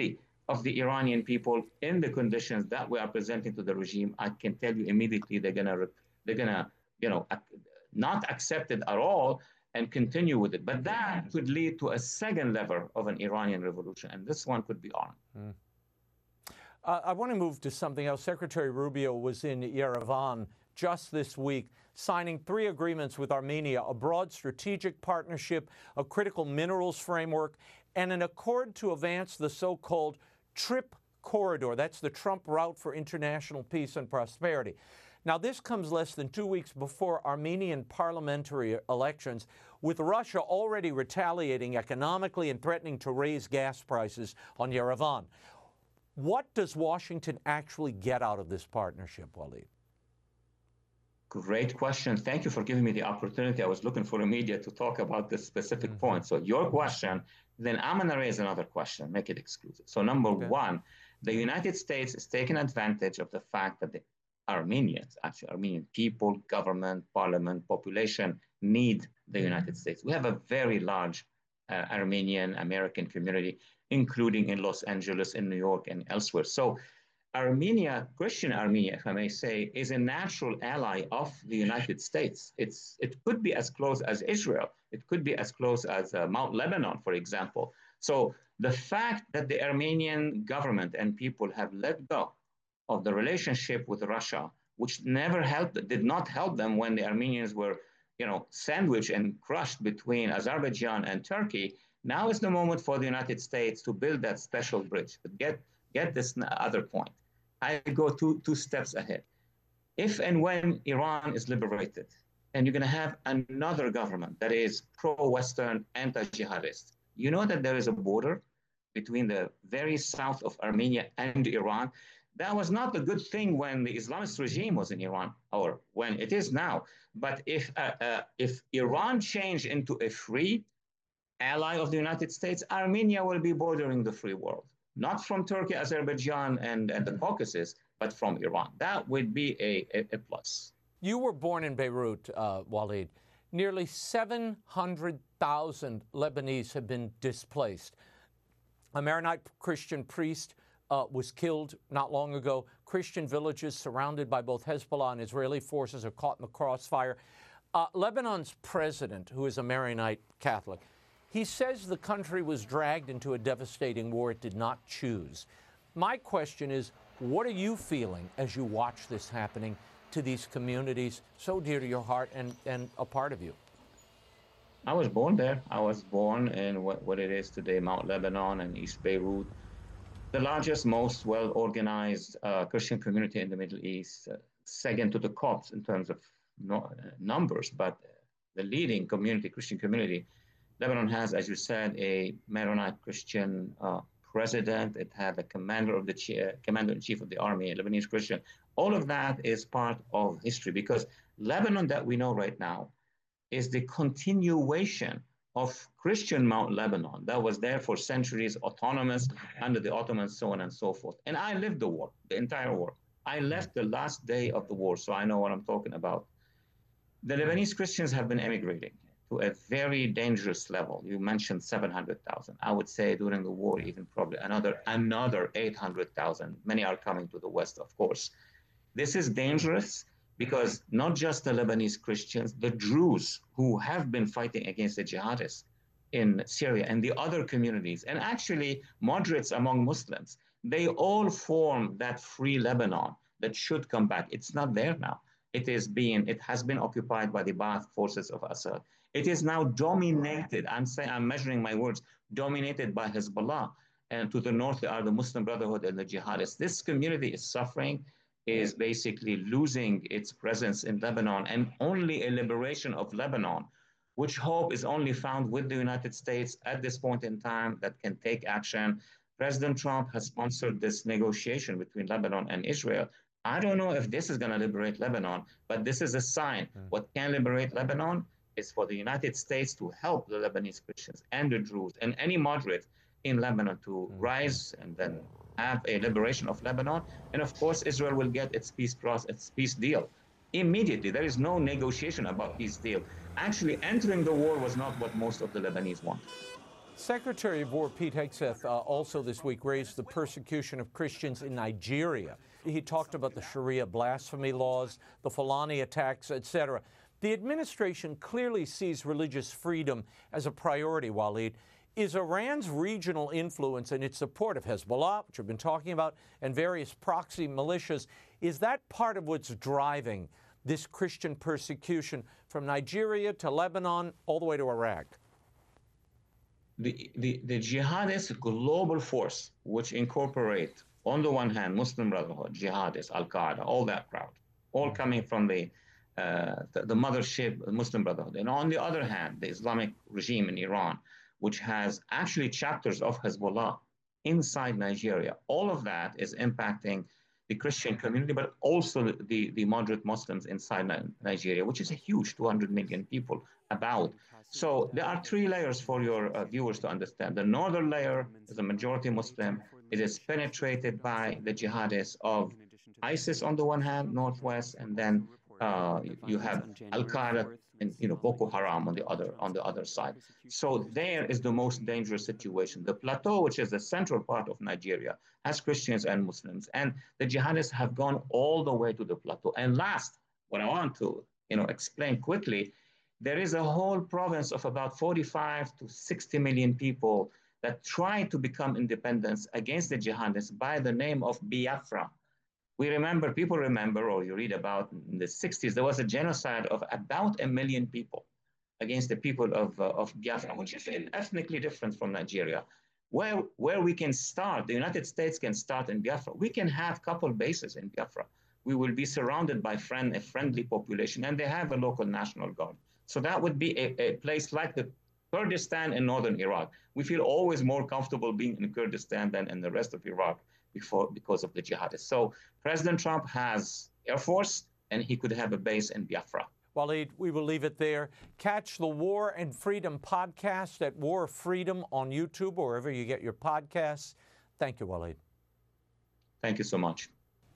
of the Iranian people in the conditions that we are presenting to the regime, I can tell you immediately they're gonna not accept it at all and continue with it. But that could lead to a second level of an Iranian revolution, and this one could be armed. I want to move to something else. Secretary Rubio was in Yerevan just this week, signing 3 agreements with Armenia, a broad strategic partnership, a critical minerals framework, and an accord to advance the so-called TRIP corridor. That's the Trump route for international peace and prosperity. Now, this comes less than 2 weeks before Armenian parliamentary elections, with Russia already retaliating economically and threatening to raise gas prices on Yerevan. What does Washington actually get out of this partnership, Walid? Great question. Thank you for giving me the opportunity. I was looking for a media to talk about this specific point. So your question, then I'm going to raise another question, make it exclusive. So number one, the United States is taking advantage of the fact that the Armenians, actually Armenian people, government, parliament, population need the United States. We have a very large Armenian American community, including in Los Angeles, in New York, and elsewhere. So Armenia, Christian Armenia, if I may say, is a natural ally of the United States. It could be as close as Israel. It could be as close as Mount Lebanon, for example. So the fact that the Armenian government and people have let go of the relationship with Russia, which did not help them when the Armenians were, sandwiched and crushed between Azerbaijan and Turkey, now is the moment for the United States to build that special bridge. But get this other point. I go two steps ahead. If and when Iran is liberated, and you're going to have another government that is pro-Western, anti-jihadist, you know that there is a border between the very south of Armenia and Iran. That was not a good thing when the Islamist regime was in Iran, or when it is now. But if Iran changed into a free ally of the United States, Armenia will be bordering the free world. Not from Turkey, Azerbaijan, and the Caucasus, but from Iran. That would be a plus. You were born in Beirut, Walid. Nearly 700,000 Lebanese have been displaced. A Maronite Christian priest was killed not long ago. Christian villages surrounded by both Hezbollah and Israeli forces are caught in the crossfire. Lebanon's president, who is a Maronite Catholic, he says the country was dragged into a devastating war it did not choose. My question is, what are you feeling as you watch this happening to these communities so dear to your heart and a part of you? I was born there. I was born in what it is today, Mount Lebanon and East Beirut, the largest, most well-organized Christian community in the Middle East, second to the Copts in terms of numbers, but the leading Christian community. Lebanon has, as you said, a Maronite Christian president. It had the commander-in-chief of the army, a Lebanese Christian. All of that is part of history, because Lebanon that we know right now is the continuation of Christian Mount Lebanon that was there for centuries, autonomous under the Ottomans, so on and so forth. And I lived the war, the entire war. I left the last day of the war, so I know what I'm talking about. The Lebanese Christians have been emigrating to a very dangerous level. You mentioned 700,000. I would say during the war, even probably another 800,000. Many are coming to the West, of course. This is dangerous because not just the Lebanese Christians, the Druze who have been fighting against the jihadists in Syria and the other communities, and actually moderates among Muslims, they all form that free Lebanon that should come back. It's not there now. It has been occupied by the Ba'ath forces of Assad. It is now dominated, I'm measuring my words, dominated by Hezbollah. And to the north, there are the Muslim Brotherhood and the jihadists. This community is suffering, is basically losing its presence in Lebanon, and only a liberation of Lebanon, which hope is only found with the United States at this point in time that can take action. President Trump has sponsored this negotiation between Lebanon and Israel. I don't know if this is going to liberate Lebanon, but this is a sign. What can liberate Lebanon is for the United States to help the Lebanese Christians and the Druze and any moderate in Lebanon to rise and then have a liberation of Lebanon. And of course, Israel will get its peace deal immediately. There is no negotiation about peace deal. Actually, entering the war was not what most of the Lebanese want. Secretary of War Pete Hegseth also this week raised the persecution of Christians in Nigeria. He talked about the Sharia blasphemy laws, the Fulani attacks, etc. The administration clearly sees religious freedom as a priority, Waleed. Is Iran's regional influence and its support of Hezbollah, which we've been talking about, and various proxy militias, is that part of what's driving this Christian persecution from Nigeria to Lebanon all the way to Iraq? The jihadist global force, which incorporate, on the one hand, Muslim Brotherhood, jihadists, Al-Qaeda, all that crowd, all coming from the mothership, Muslim Brotherhood. And on the other hand, the Islamic regime in Iran, which has actually chapters of Hezbollah inside Nigeria. All of that is impacting the Christian community, but also the moderate Muslims inside Nigeria, which is a huge 200 million people about. So there are three layers for your viewers to understand. The northern layer is a majority Muslim. It is penetrated by the jihadists of ISIS on the one hand, northwest, and then you have Al-Qaeda and Boko Haram on the other side. So there is the most dangerous situation. The plateau, which is the central part of Nigeria, has Christians and Muslims, and the jihadists have gone all the way to the plateau. And last, what I want to explain quickly, there is a whole province of about 45 to 60 million people that try to become independent against the jihadists by the name of Biafra. People remember, or you read about in the 60s, there was a genocide of about 1 million people against the people of Biafra, which is ethnically different from Nigeria. Where we can start, the United States can start in Biafra. We can have a couple bases in Biafra. We will be surrounded by a friendly population, and they have a local national guard. So that would be a place like the Kurdistan in northern Iraq. We feel always more comfortable being in Kurdistan than in the rest of Iraq because of the jihadists. So President Trump has Air Force, and he could have a base in Biafra. Waleed, we will leave it there. Catch the War and Freedom podcast at War of Freedom on YouTube or wherever you get your podcasts. Thank you, Waleed. Thank you so much.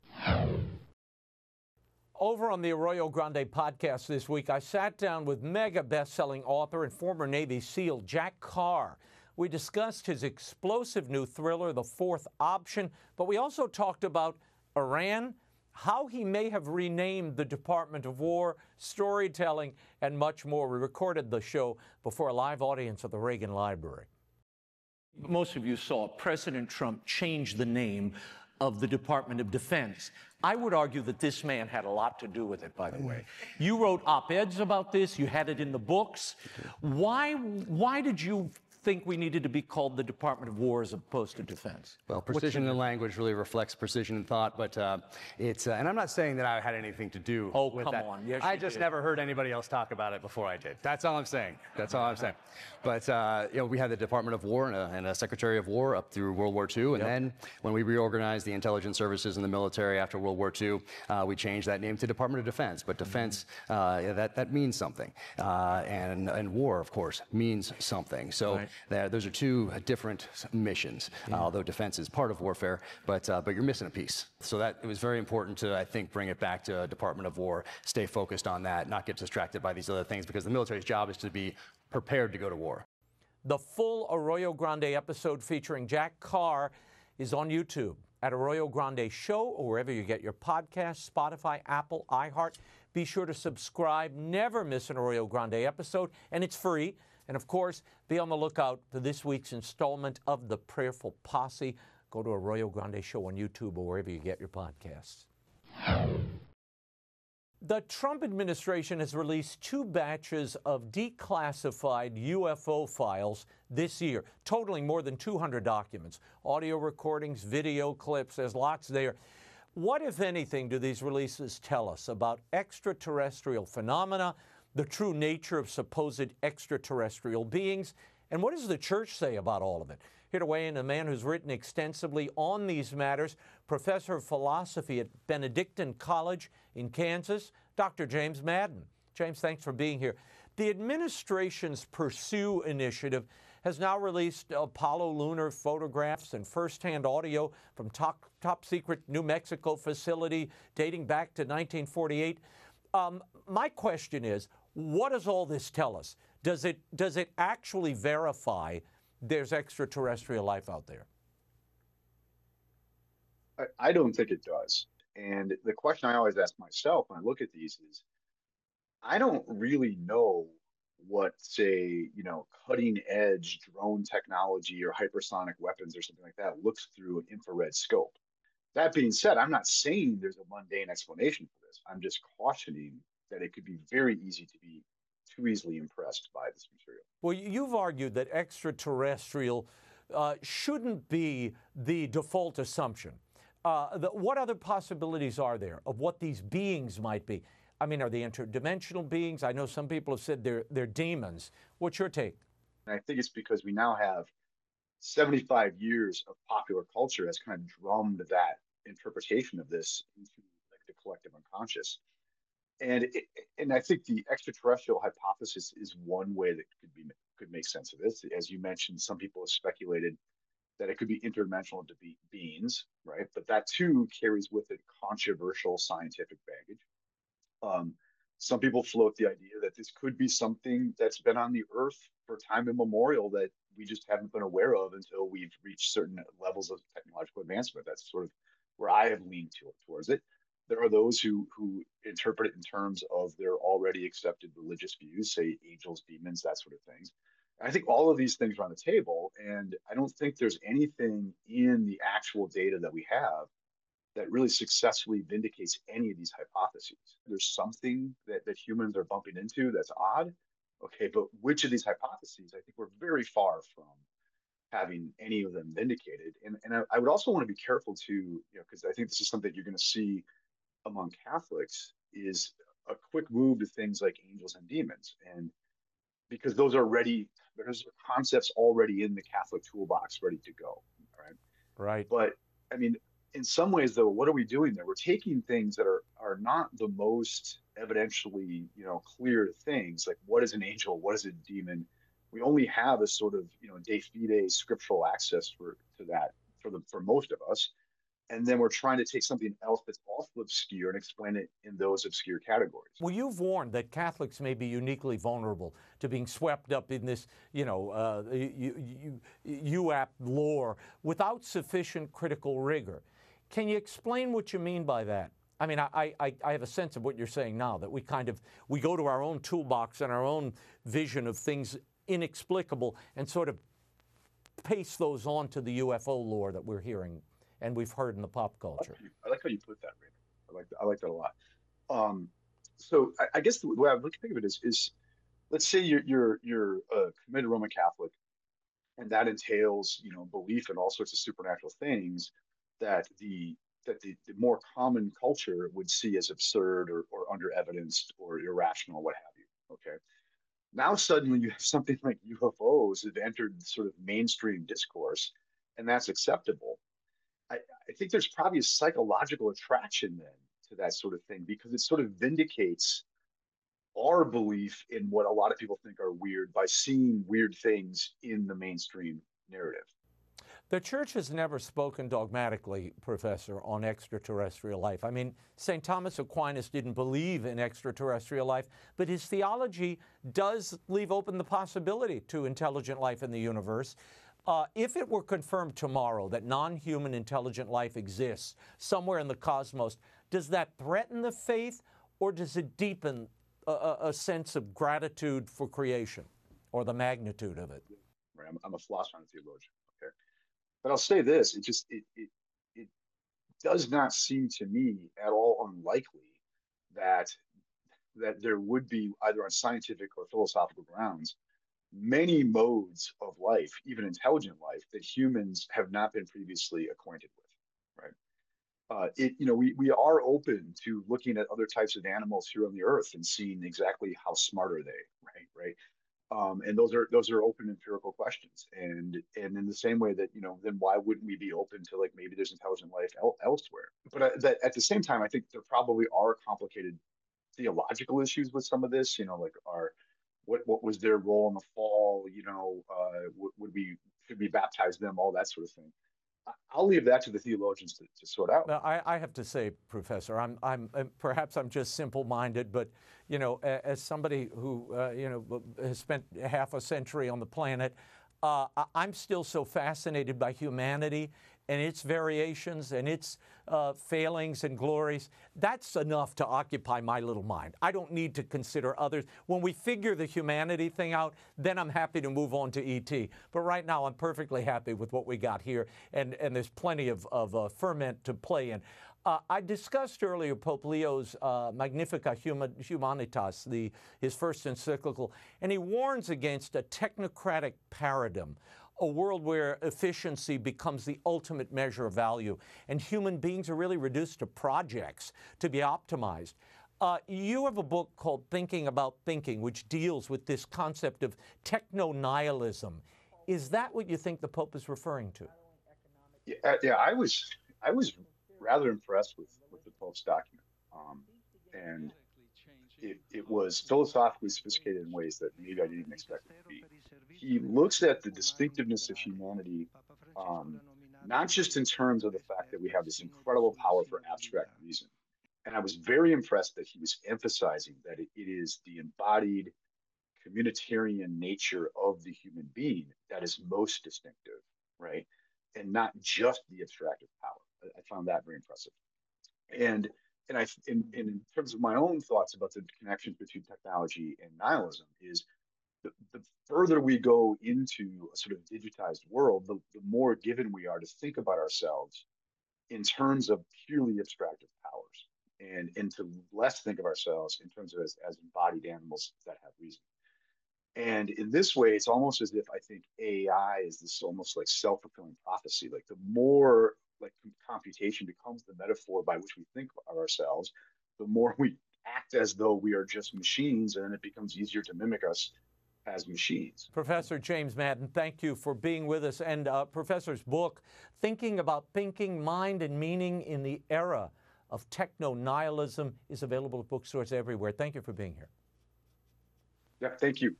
Over on the Arroyo Grande podcast this week, I sat down with mega best-selling author and former Navy SEAL Jack Carr. We discussed his explosive new thriller, The Fourth Option, but we also talked about Iran, how he may have renamed the Department of War, storytelling, and much more. We recorded the show before a live audience at the Reagan Library. Most of you saw President Trump change the name of the Department of Defense. I would argue that this man had a lot to do with it, by the way. You wrote op-eds about this. You had it in the books. Why did you think we needed to be called the Department of War as opposed to Defense? Well, precision in language really reflects precision in thought, but it's, and I'm not saying that I had anything to do with that. On. Yes, I just never heard anybody else talk about it before I did. That's all I'm saying. That's all I'm saying. But, we had the Department of War and a Secretary of War up through World War II, and then when we reorganized the intelligence services and the military after World War II, we changed that name to Department of Defense. But defense, that means something. And war, of course, means something. So those are two different missions, although defense is part of warfare, but you're missing a piece. So that it was very important to, I think, bring it back to Department of War, stay focused on that, not get distracted by these other things, because the military's job is to be prepared to go to war. The full Arroyo Grande episode featuring Jack Carr is on YouTube at Arroyo Grande Show or wherever you get your podcasts, Spotify, Apple, iHeart. Be sure to subscribe. Never miss an Arroyo Grande episode, and it's free. And, of course, be on the lookout for this week's installment of The Prayerful Posse. Go to Arroyo Grande Show on YouTube or wherever you get your podcasts. The Trump administration has released 2 batches of declassified UFO files this year, totaling more than 200 documents. Audio recordings, video clips, there's lots there. What, if anything, do these releases tell us about extraterrestrial phenomena, the true nature of supposed extraterrestrial beings, and what does the church say about all of it? Here to weigh in, a man who's written extensively on these matters, Professor of Philosophy at Benedictine College in Kansas, Dr. James Madden. James, thanks for being here. The administration's Pursue initiative has now released Apollo lunar photographs and firsthand audio from top secret New Mexico facility dating back to 1948. My question is, what does all this tell us? Does it actually verify there's extraterrestrial life out there? I don't think it does. And the question I always ask myself when I look at these is, I don't really know what, say, cutting edge drone technology or hypersonic weapons or something like that looks through an infrared scope. That being said, I'm not saying there's a mundane explanation for this. I'm just cautioning that it could be very easy to be too easily impressed by this material. Well, you've argued that extraterrestrial shouldn't be the default assumption. What other possibilities are there of what these beings might be? I mean, are they interdimensional beings? I know some people have said they're demons. What's your take? And I think it's because we now have 75 years of popular culture has kind of drummed that interpretation of this into like the collective unconscious. And I think the extraterrestrial hypothesis is one way that could make sense of this. As you mentioned, some people have speculated that it could be interdimensional to be beings, right? But that too carries with it controversial scientific baggage. Some people float the idea that this could be something that's been on the Earth for time immemorial that we just haven't been aware of until we've reached certain levels of technological advancement. That's sort of where I have leaned towards it. There are those who interpret it in terms of their already accepted religious views, say angels, demons, that sort of things. I think all of these things are on the table, and I don't think there's anything in the actual data that we have that really successfully vindicates any of these hypotheses. There's something that humans are bumping into that's odd. Okay, but which of these hypotheses? I think we're very far from having any of them vindicated. And I would also want to be careful too, because I think this is something you're going to see among Catholics, is a quick move to things like angels and demons. And because there's concepts already in the Catholic toolbox ready to go. Right. Right. But I mean, in some ways, though, what are we doing there? We're taking things that are not the most evidentially, clear things, like what is an angel, what is a demon. We only have a sort of, de fide scriptural access to that for most of us. And then we're trying to take something else that's also obscure and explain it in those obscure categories. Well, you've warned that Catholics may be uniquely vulnerable to being swept up in this, UAP lore without sufficient critical rigor. Can you explain what you mean by that? I mean, I have a sense of what you're saying now, that we go to our own toolbox and our own vision of things inexplicable and sort of paste those onto the UFO lore that we're hearing and we've heard in the pop culture. I like how you put that, Raymond. I like that a lot. So I guess the way I would think of it is let's say you're a committed Roman Catholic, and that entails belief in all sorts of supernatural things that the more common culture would see as absurd or under evidenced or irrational, what have you. Okay. Now suddenly you have something like UFOs that entered sort of mainstream discourse, and that's acceptable. I think there's probably a psychological attraction then to that sort of thing, because it sort of vindicates our belief in what a lot of people think are weird by seeing weird things in the mainstream narrative. The church has never spoken dogmatically, Professor, on extraterrestrial life. I mean, St. Thomas Aquinas didn't believe in extraterrestrial life, but his theology does leave open the possibility to intelligent life in the universe. If it were confirmed tomorrow that non-human intelligent life exists somewhere in the cosmos, does that threaten the faith, or does it deepen a sense of gratitude for creation or the magnitude of it? Right. I'm a philosopher and a theologian. Okay. But I'll say this, it does not seem to me at all unlikely that there would be, either on scientific or philosophical grounds, many modes of life, even intelligent life, that humans have not been previously acquainted with, right? We are open to looking at other types of animals here on the earth and seeing exactly how smart are they, right? And those are open empirical questions. And in the same way that, then why wouldn't we be open to, like, maybe there's intelligent life elsewhere? But that at the same time, I think there probably are complicated theological issues with some of this, like what was their role in the fall? Should we baptize them? All that sort of thing. I'll leave that to the theologians to sort out. Now, I have to say, Professor, perhaps I'm just simple-minded, but as somebody who has spent half a century on the planet, I'm still so fascinated by humanity and its variations and its failings and glories. That's enough to occupy my little mind. I don't need to consider others. When we figure the humanity thing out, then I'm happy to move on to ET. But right now, I'm perfectly happy with what we got here, and there's plenty of ferment to play in. I discussed earlier Pope Leo's Magnificat Humanitas, his first encyclical, and he warns against a technocratic paradigm, a world where efficiency becomes the ultimate measure of value, and human beings are really reduced to projects to be optimized. You have a book called Thinking About Thinking, which deals with this concept of techno-nihilism. Is that what you think the Pope is referring to? Yeah, I was rather impressed with the Pope's document, and it was philosophically sophisticated in ways that maybe I didn't even expect it to be. He looks at the distinctiveness of humanity, not just in terms of the fact that we have this incredible power for abstract reason. And I was very impressed that he was emphasizing that it is the embodied communitarian nature of the human being that is most distinctive, right? And not just the abstractive power. I found that very impressive. And in terms of my own thoughts about the connections between technology and nihilism is the further we go into a sort of digitized world, the more given we are to think about ourselves in terms of purely abstractive powers, and to less think of ourselves in terms of as embodied animals that have reason. And in this way, it's almost as if I think AI is this almost like self-fulfilling prophecy. Like the more like computation becomes the metaphor by which we think of ourselves, the more we act as though we are just machines, and then it becomes easier to mimic us as machines. Professor James Madden, thank you for being with us. And Professor's book, Thinking About Thinking, Mind and Meaning in the Era of Techno-Nihilism, is available at bookstores everywhere. Thank you for being here. Yeah, thank you.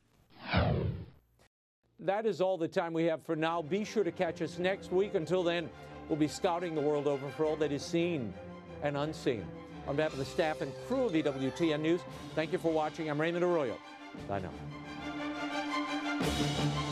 That is all the time we have for now. Be sure to catch us next week. Until then, we'll be scouting the world over for all that is seen and unseen. On behalf of the staff and crew of EWTN News, thank you for watching. I'm Raymond Arroyo. Bye now.